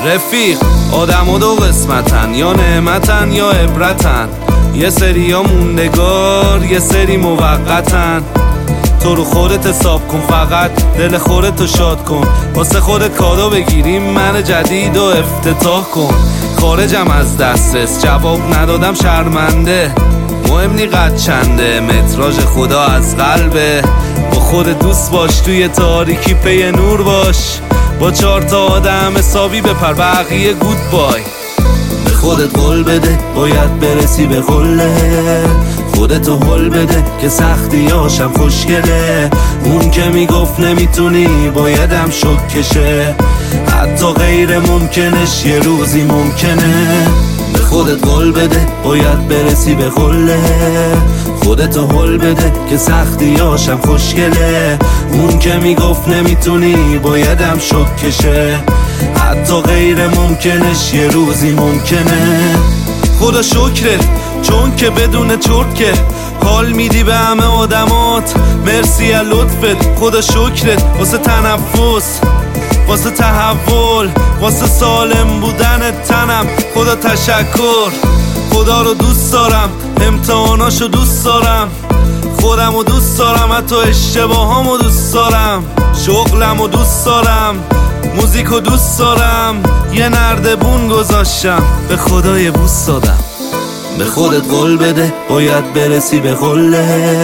رفیق آدم و دو قسمتن، یا نعمتن یا عبرتن. یه سری ها موندگار، یه سری موقتن. تو رو خودت حساب کن، فقط دل خودتو شاد کن. واسه خودت کادو بگیریم من جدید و افتتاح کن. خارجم از دسترس، جواب ندادم شرمنده. مهم نی قد چنده، متراژ خدا از قلبه. با خود دوست باش، توی تاریکی پی نور باش. با 4 تا آدم حسابی بپر، بقیه گود بای. به خودت قول بده باید برسی به قله. خودتو حل بده که سختیاشم خوشگله. اون که میگفت نمیتونی بایدم شک کشه. حتی غیر ممکنش یه روزی ممکنه. به خودت قول بده باید برسی به قله. خودتو حل بده که سختیاشم خوشگله. اون که میگفت نمیتونی بایدم شک کشه. حتی غیر ممکنش یه روزی ممکنه. خدا شکرت چون که بدون چرکه حال میدی به همه آدمات. مرسی از لطفت، خدا شکرت واسه تنفس، واسه تحول، واسه سالم بودن تنم. خدا تشکر، خدا رو دوست دارم، امتحاناشو دوست دارم، خودمو دوست دارم، حتی اشتباهامو دوست دارم، شغلمو دوست دارم، موزیکو دوست دارم. یه نردبون گذاشتم، به خدای بوس دادم. به خودت قول بده باید برسی به قله.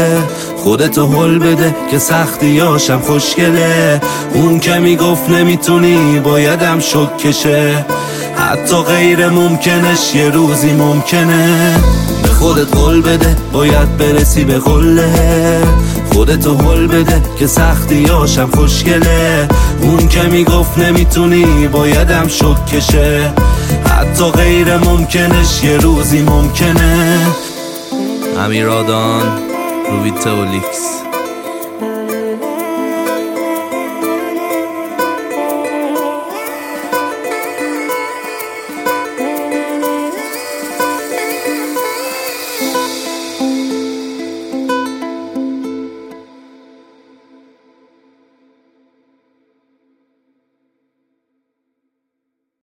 خودتو حل بده که سختیاشم خوشگله. اون که میگفت نمیتونی بایدم شک کشه. حتی غیر ممکنش یه روزی ممکنه. به خودت قول بده باید برسی به قله. خودتو حل بده که سختیاشم خوشگله. اون که میگفت نمیتونی بایدم شک کشه. حتی غیر ممکنش یه روزی ممکنه. امیرادان، روبیتولیکس.